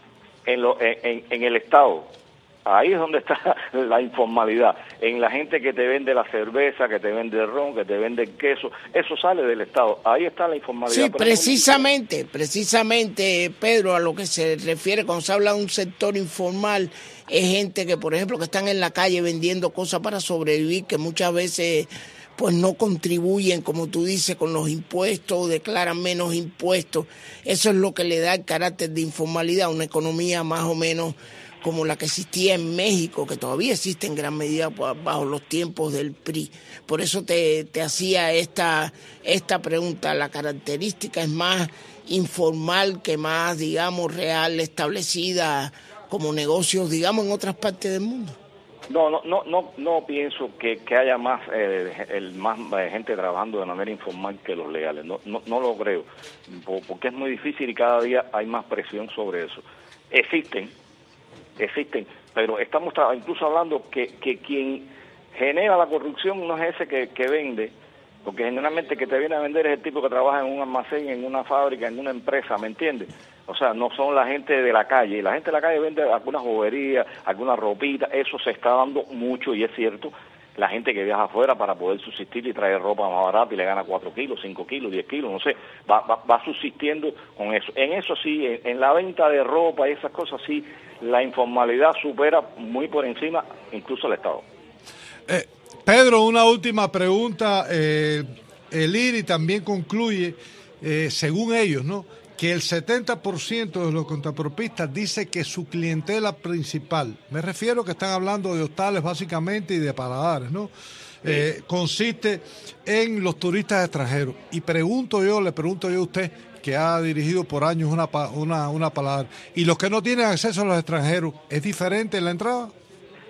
en, lo, en, en, en el Estado. Ahí es donde está la informalidad, en la gente que te vende la cerveza, que te vende el ron, que te vende el queso, eso sale del Estado, ahí está la informalidad. Sí, precisamente, precisamente, Pedro, a lo que se refiere cuando se habla de un sector informal, es gente que, por ejemplo, que están en la calle vendiendo cosas para sobrevivir, que muchas veces pues no contribuyen, como tú dices, con los impuestos, declaran menos impuestos, eso es lo que le da el carácter de informalidad a una economía más o menos como la que existía en México, que todavía existe en gran medida bajo los tiempos del P R I. Por eso te, te hacía esta, esta pregunta. La característica es más informal que más, digamos, real, establecida como negocios, digamos, en otras partes del mundo. No, no, no, no, no pienso que, que haya más, eh, el, más eh, gente trabajando de manera informal que los legales. No, no, no lo creo, porque es muy difícil y cada día hay más presión sobre eso. Existen, existen, pero estamos incluso hablando que, que quien genera la corrupción no es ese que, que vende, porque generalmente que te viene a vender es el tipo que trabaja en un almacén, en una fábrica, en una empresa, ¿me entiendes? O sea, no son la gente de la calle, la gente de la calle vende algunas boberías, alguna ropita, eso se está dando mucho y es cierto. La gente que viaja afuera para poder subsistir y traer ropa más barata y le gana cuatro kilos, cinco kilos, diez kilos, no sé, va, va, va subsistiendo con eso. En eso sí, en, en la venta de ropa y esas cosas sí, la informalidad supera muy por encima incluso el Estado. Eh, Pedro, una última pregunta. Eh, el I R I también concluye, eh, según ellos, ¿no?, que el setenta por ciento de los contrapropistas dice que su clientela principal, me refiero que están hablando de hostales básicamente y de paladares, ¿no?, sí. eh, consiste en los turistas extranjeros. Y pregunto yo, le pregunto yo a usted, que ha dirigido por años una, una, una paladar, ¿y los que no tienen acceso a los extranjeros, es diferente en la entrada?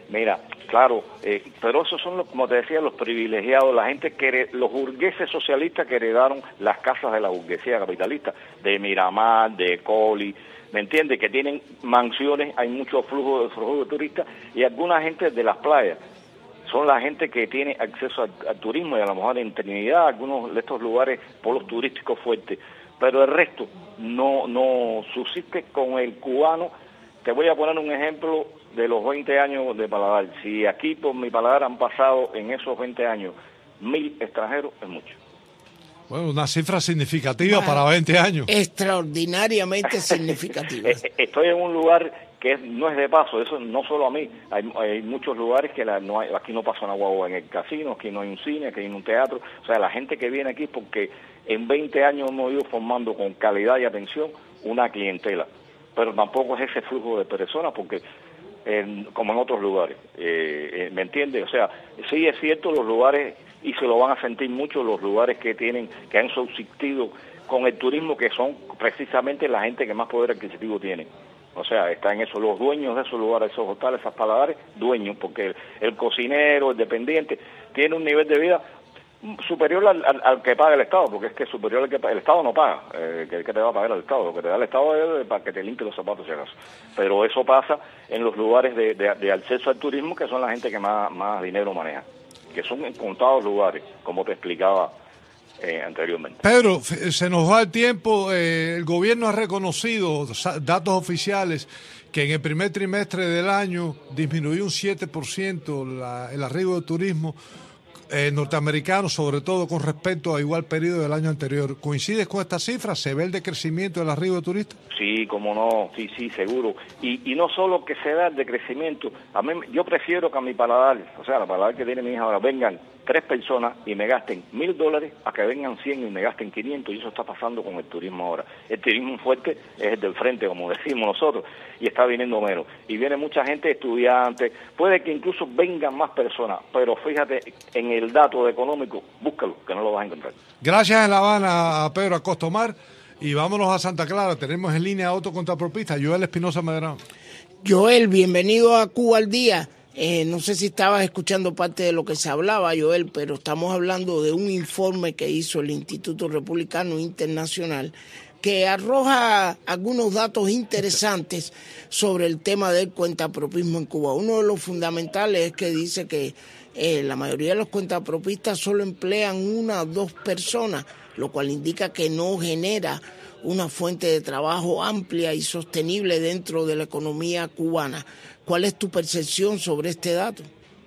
Mira, claro, eh, pero esos son, los, como te decía, los privilegiados, la gente que, los burgueses socialistas que heredaron las casas de la burguesía capitalista, de Miramar, de Coli, ¿me entiendes? Que tienen mansiones, hay mucho flujo de, flujo de turistas, y alguna gente de las playas. Son la gente que tiene acceso al, al turismo, y a lo mejor en Trinidad, algunos de estos lugares, polos turísticos fuertes. Pero el resto no, no subsiste con el cubano. Te voy a poner un ejemplo de los veinte años de Paladar. Si aquí por mi Paladar han pasado en esos veinte años mil extranjeros, es mucho. Bueno, una cifra significativa bueno, para veinte años. Extraordinariamente significativa. Estoy en un lugar que es, no es de paso, eso no solo a mí. Hay, hay muchos lugares que la, no hay, aquí no pasa una guagua en el casino, aquí no hay un cine, aquí hay un teatro. O sea, la gente que viene aquí porque en veinte años hemos ido formando con calidad y atención una clientela. Pero tampoco es ese flujo de personas porque... En, como en otros lugares, eh, eh, ¿me entiendes? O sea, sí es cierto los lugares, y se lo van a sentir mucho los lugares que tienen, que han subsistido con el turismo, que son precisamente la gente que más poder adquisitivo tiene. O sea, están esos, los dueños de esos lugares, esos hoteles, esas paladares, dueños, porque el, el cocinero, el dependiente, tiene un nivel de vida superior al, al, al que paga el Estado, porque es que superior al que paga, el Estado no paga, eh, que, que te va a pagar el Estado, lo que te da el Estado es para que te limpie los zapatos si acaso. Pero eso pasa en los lugares de, de, de acceso al turismo, que son la gente que más, más dinero maneja, que son en contados lugares, como te explicaba eh, anteriormente. Pedro, se nos va el tiempo, eh, el gobierno ha reconocido datos oficiales que en el primer trimestre del año disminuyó un siete por ciento la, el arribo de turismo Eh, norteamericano, sobre todo con respecto a igual periodo del año anterior. ¿Coincides con esta cifra? ¿Se ve el decrecimiento del arribo de turistas? Sí, como no, sí, sí, seguro. Y, y no solo que se da el decrecimiento, a mí, yo prefiero que a mi Paladar, o sea, la Paladar que tiene mi hija ahora, vengan tres personas y me gasten mil dólares a que vengan cien y me gasten quinientos, y eso está pasando con el turismo ahora. El turismo fuerte es el del frente, como decimos nosotros, y está viniendo menos. Y viene mucha gente, estudiantes, puede que incluso vengan más personas, pero fíjate en el dato económico, búscalo, que no lo vas a encontrar. Gracias en La Habana a Pedro Acosta Omar, y vámonos a Santa Clara. Tenemos en línea a otro contrapropista, Joel Espinosa Medrano. Joel, bienvenido a Cuba al Día. Eh, no sé si estabas escuchando parte de lo que se hablaba, Joel, pero estamos hablando de un informe que hizo el Instituto Republicano Internacional que arroja algunos datos interesantes sobre el tema del cuentapropismo en Cuba. Uno de los fundamentales es que dice que eh, la mayoría de los cuentapropistas solo emplean una o dos personas, lo cual indica que no genera una fuente de trabajo amplia y sostenible dentro de la economía cubana. ¿Cuál es tu percepción sobre este dato?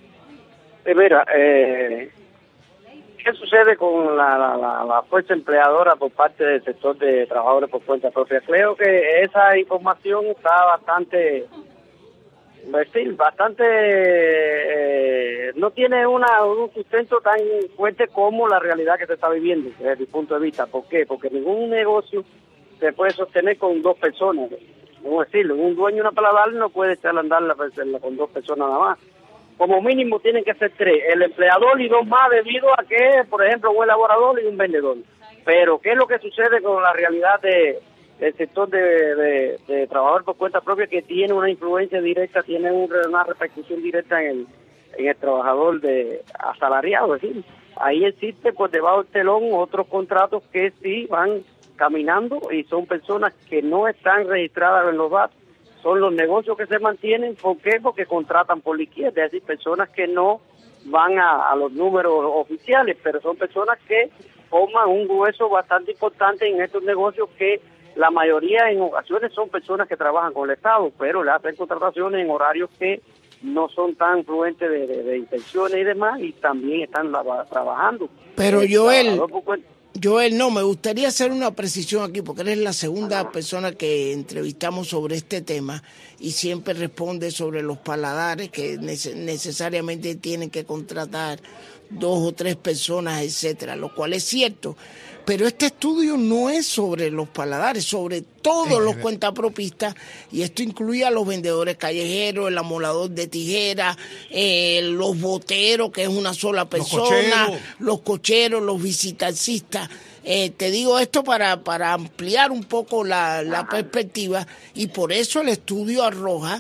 Eh, mira, eh, ¿qué sucede con la, la, la, la fuerza empleadora por parte del sector de trabajadores por cuenta propia? Creo que esa información está bastante, decir, bastante, eh, no tiene una, un sustento tan fuerte como la realidad que se está viviendo desde mi punto de vista. ¿Por qué? Porque ningún negocio se puede sostener con dos personas. ¿Cómo decirlo? Un dueño de una Paladar no puede echar a andar la, la, con dos personas nada más. Como mínimo tienen que ser tres, el empleador y dos más, debido a que, por ejemplo, un elaborador y un vendedor. Pero, ¿qué es lo que sucede con la realidad de, del sector de, de, de trabajador por cuenta propia, que tiene una influencia directa, tiene una repercusión directa en el, en el trabajador de asalariado? Es decir, ahí existe por debajo del telón otros contratos que sí van caminando y son personas que no están registradas en los datos. Son los negocios que se mantienen. ¿Por qué? Porque contratan por liquidez, es decir, personas que no van a, a los números oficiales, pero son personas que forman un grueso bastante importante en estos negocios, que la mayoría en ocasiones son personas que trabajan con el Estado, pero le hacen contrataciones en horarios que no son tan fluentes de, de, de intenciones y demás, y también están la, trabajando. Pero Joel... Joel, no, me gustaría hacer una precisión aquí, porque eres la segunda persona que entrevistamos sobre este tema y siempre responde sobre los paladares, que neces- necesariamente tienen que contratar dos o tres personas, etcétera, lo cual es cierto. Pero este estudio no es sobre los paladares, sobre todos los cuentapropistas, y esto incluye a los vendedores callejeros, el amolador de tijeras, eh, los boteros, que es una sola persona, los cocheros, los, cocheros, los visitaxistas. Eh, te digo esto para, para ampliar un poco la, la perspectiva, y por eso el estudio arroja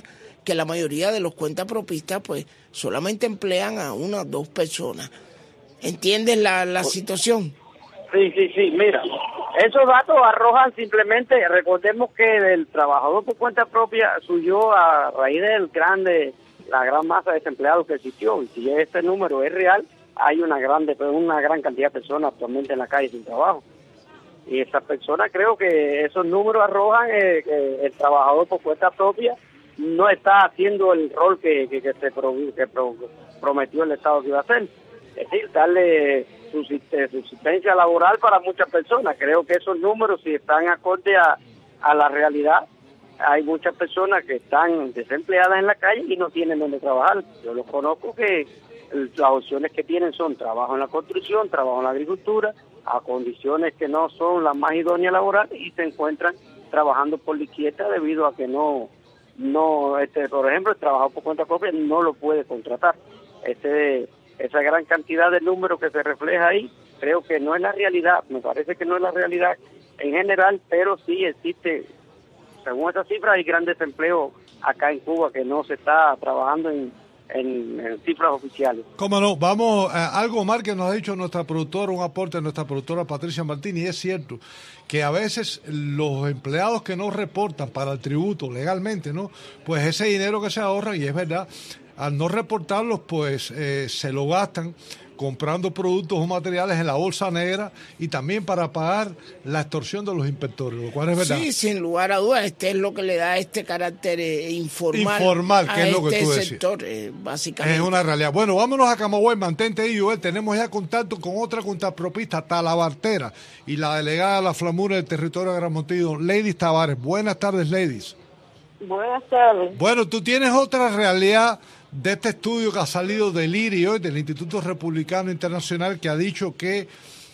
que la mayoría de los cuentapropistas pues solamente emplean a una o dos personas. ¿Entiendes la, la situación? Sí, sí, sí, mira, esos datos arrojan simplemente, recordemos que el trabajador por cuenta propia surgió a raíz del grande, la gran masa de desempleados que existió, y si este número es real, hay una grande, una gran cantidad de personas actualmente en la calle sin trabajo. Y esas personas, creo que esos números arrojan eh, que el trabajador por cuenta propia no está haciendo el rol que, que, que se pro, que pro, prometió el Estado que iba a hacer. Es decir, darle subsistencia laboral para muchas personas. Creo que esos números, si están acorde a, a la realidad, hay muchas personas que están desempleadas en la calle y no tienen donde trabajar. Yo los conozco que las opciones que tienen son trabajo en la construcción, trabajo en la agricultura, a condiciones que no son las más idóneas laborales, y se encuentran trabajando por la izquierda debido a que no, no este por ejemplo, el trabajador por cuenta propia no lo puede contratar. Este Esa gran cantidad de números que se refleja ahí, creo que no es la realidad, me parece que no es la realidad en general, pero sí existe, según esas cifras, hay gran desempleo acá en Cuba que no se está trabajando en, en, en cifras oficiales. Cómo no, vamos, a algo más que nos ha dicho nuestra productora, un aporte de nuestra productora Patricia Martín, y es cierto que a veces los empleados que no reportan para el tributo legalmente, ¿no? Pues ese dinero que se ahorra, y es verdad, al no reportarlos, pues eh, se lo gastan comprando productos o materiales en la bolsa negra, y también para pagar la extorsión de los inspectores, lo cual es verdad. Sí, sin lugar a dudas, este es lo que le da este carácter eh, informal, informal a que es este lo que tú decías. sector, eh, básicamente. Es una realidad. Bueno, vámonos a Camagüey, mantente ahí, Joel. Tenemos ya contacto con otra cuentapropista, Talabartera, y la delegada de la Flamura del territorio de Gran Montillo, Ladies Tavares. Buenas tardes, Ladies. Buenas tardes. Bueno, tú tienes otra realidad de este estudio que ha salido del I R I hoy, del Instituto Republicano Internacional, que ha dicho que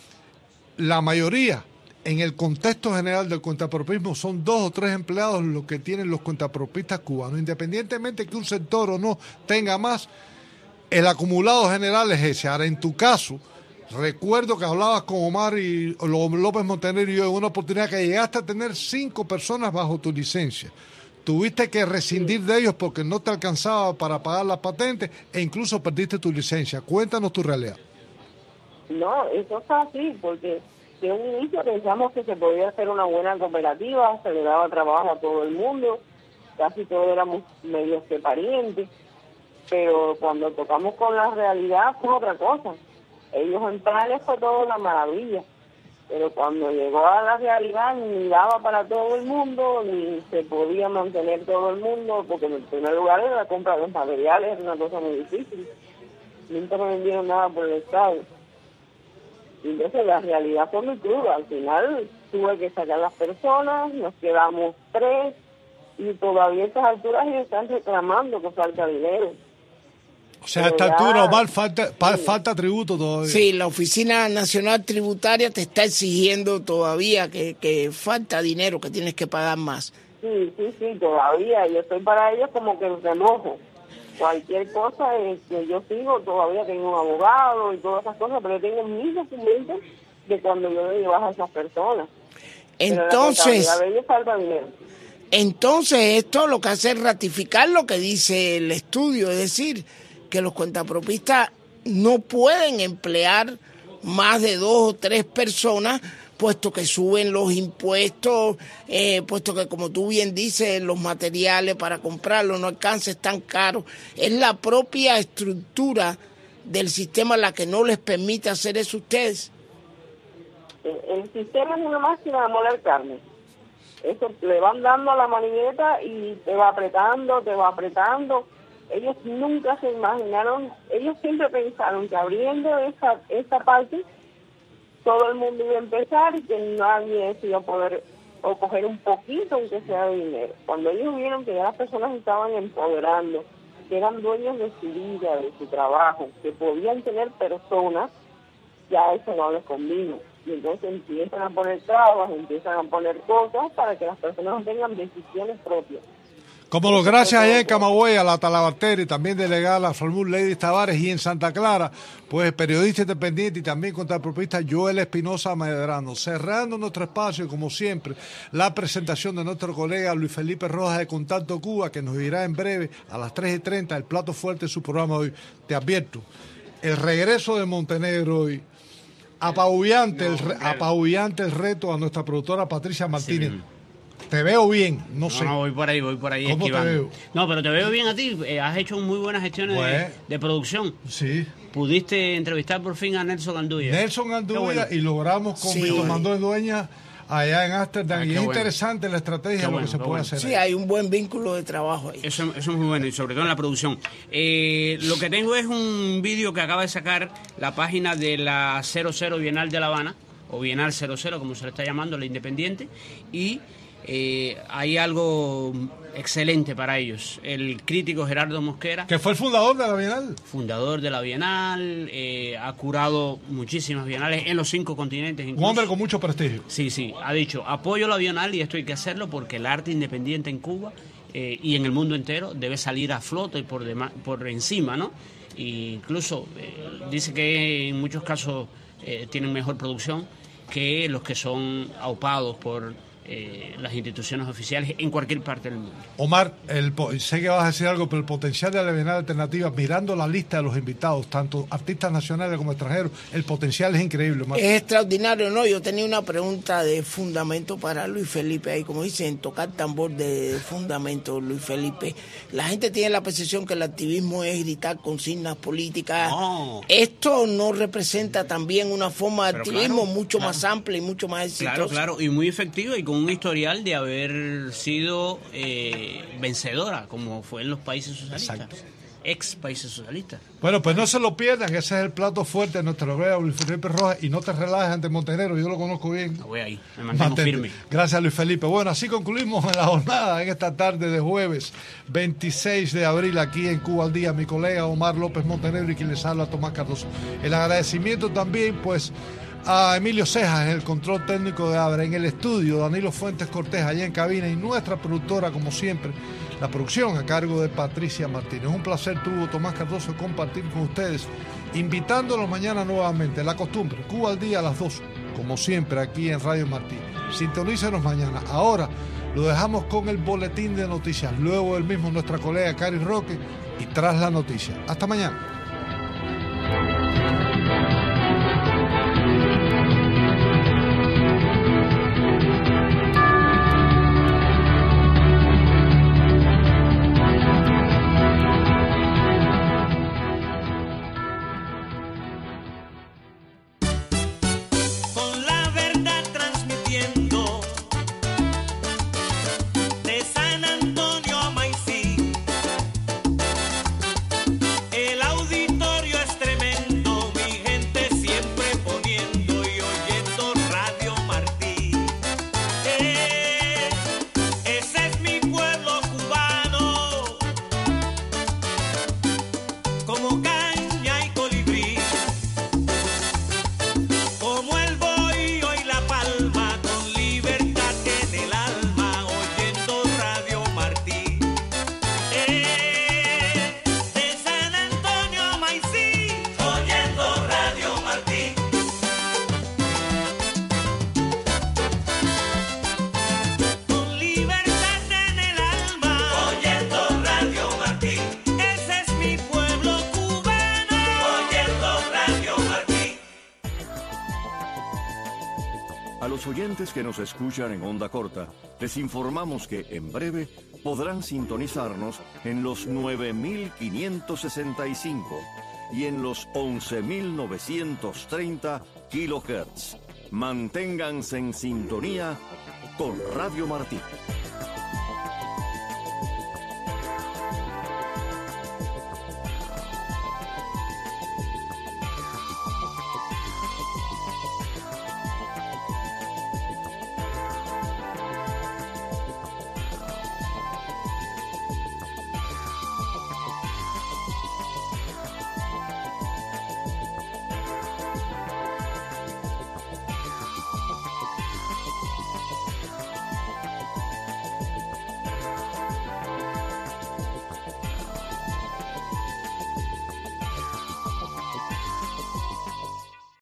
la mayoría, en el contexto general del cuentapropismo, son dos o tres empleados los que tienen los cuentapropistas cubanos. Independientemente que un sector o no tenga más, el acumulado general es ese. Ahora, en tu caso, recuerdo que hablabas con Omar y López Montenegro y yo en una oportunidad que llegaste a tener cinco personas bajo tu licencia. Tuviste que rescindir de ellos porque no te alcanzaba para pagar las patentes e incluso perdiste tu licencia. Cuéntanos tu realidad. No, eso está así, porque de un inicio pensamos que se podía hacer una buena cooperativa, se le daba trabajo a todo el mundo, casi todos éramos medios que parientes, pero cuando tocamos con la realidad fue otra cosa. Ellos en planes fue toda una maravilla, pero cuando llegó a la realidad ni daba para todo el mundo, ni se podía mantener todo el mundo, porque en primer lugar la compra de los materiales era una cosa muy difícil. Nunca me vendieron nada por el Estado. Y entonces la realidad fue muy cruda. Al final tuve que sacar las personas, nos quedamos tres, y todavía a estas alturas ellos están reclamando que falta dinero. O sea, a esta altura, Omar, falta, sí. falta tributo todavía. Sí, la Oficina Nacional Tributaria te está exigiendo todavía que, que falta dinero, que tienes que pagar más. Sí, sí, sí, todavía. Yo estoy para ellos como que remojo. Cualquier cosa eh, que yo sigo, todavía tengo un abogado y todas esas cosas, pero yo tengo mis documentos de cuando yo le bajo a esas personas. Entonces, pero la de ellos falta dinero. Entonces, esto lo que hace es ratificar lo que dice el estudio, es decir, que los cuentapropistas no pueden emplear más de dos o tres personas, puesto que suben los impuestos, eh, puesto que, como tú bien dices, los materiales para comprarlos no alcanzan, es tan caro. Es la propia estructura del sistema la que no les permite hacer eso a ustedes. El, el sistema es una máquina de moler carne. Eso le van dando a la manigueta y te va apretando, te va apretando. Ellos nunca se imaginaron, ellos siempre pensaron que abriendo esa, esa parte, todo el mundo iba a empezar y que nadie se iba a poder o coger un poquito, aunque sea de dinero. Cuando ellos vieron que ya las personas estaban empoderando, que eran dueños de su vida, de su trabajo, que podían tener personas, ya eso no les convino. Y entonces empiezan a poner trabas, empiezan a poner cosas para que las personas tengan decisiones propias. Como los gracias allá en Camagüey a la Talabartera y también delegada a la Salmur Lady Tavares, y en Santa Clara, pues periodista independiente y también contrapropista Joel Espinosa Medrano. Cerrando nuestro espacio, como siempre, la presentación de nuestro colega Luis Felipe Rojas de Contacto Cuba, que nos dirá en breve a las tres y treinta el plato fuerte de su programa hoy. Te advierto, el regreso de Montenegro hoy, apabullante, no, el, re, apabullante el reto a nuestra productora Patricia Martínez. Sí. Te veo bien, no, no sé. No, voy por ahí, voy por ahí. ¿Cómo esquivando. Te veo? No, pero te veo bien a ti. Eh, has hecho muy buenas gestiones pues, de, de producción. Sí. Pudiste entrevistar por fin a Nelson Anduya. Nelson Anduya bueno. Y logramos con sí, Víctor Manuel Dueña allá en Ámsterdam. Ah, y es bueno. interesante la estrategia de lo que se puede bueno. hacer. Sí, ahí. hay un buen vínculo de trabajo ahí. Eso, eso es muy bueno, y sobre todo en la producción. Eh, lo que tengo es un vídeo que acaba de sacar la página de la cero cero Bienal de La Habana, o Bienal cero cero, como se le está llamando, la Independiente, y Eh, hay algo excelente para ellos. El crítico Gerardo Mosquera, que fue el fundador de la Bienal, fundador de la Bienal, eh, ha curado muchísimas bienales en los cinco continentes. Incluso. Un hombre con mucho prestigio. Sí, sí, ha dicho, apoyo la Bienal y esto hay que hacerlo porque el arte independiente en Cuba eh, y en el mundo entero debe salir a flote y por, dema- por encima, ¿no? E incluso eh, dice que en muchos casos eh, tienen mejor producción que los que son aupados por Eh, las instituciones oficiales en cualquier parte del mundo. Omar, el, sé que vas a decir algo, pero el potencial de la Bienal Alternativa, mirando la lista de los invitados, tanto artistas nacionales como extranjeros, el potencial es increíble, Omar. Es extraordinario, ¿no? Yo tenía una pregunta de fundamento para Luis Felipe, ahí como dicen, tocar tambor de fundamento, Luis Felipe. La gente tiene la percepción que el activismo es gritar consignas políticas. No. Esto no representa también una forma de pero activismo claro, mucho claro. más amplia y mucho más exitosa. Claro, claro, y muy efectiva y con un historial de haber sido eh, vencedora, como fue en los países socialistas. Exacto. Ex países socialistas. Bueno, pues no se lo pierdan, ese es el plato fuerte de nuestro colega Luis Felipe Rojas, y no te relajes ante Montenegro, yo lo conozco bien. No voy ahí, me mantengo Mantente. firme. Gracias, Luis Felipe. Bueno, así concluimos en la jornada en esta tarde de jueves veintiséis de abril aquí en Cuba al Día. Mi colega Omar López Montenegro y quien les habla, Tomás Cardoso. El agradecimiento también, pues, a Emilio Cejas en el control técnico de Abra, en el estudio Danilo Fuentes Cortés, allá en cabina, y nuestra productora, como siempre, la producción a cargo de Patricia Martínez. Un placer tuvo Tomás Cardoso compartir con ustedes, invitándolos mañana nuevamente. La costumbre, Cuba al Día a las dos, como siempre aquí en Radio Martí. Sintonícenos mañana. Ahora lo dejamos con el boletín de noticias, luego el mismo nuestra colega Cari Roque, y tras la noticia. Hasta mañana. Oyentes que nos escuchan en onda corta, les informamos que en breve podrán sintonizarnos en los nueve mil quinientos sesenta y cinco y en los once mil novecientos treinta kilohertz. Manténganse en sintonía con Radio Martí.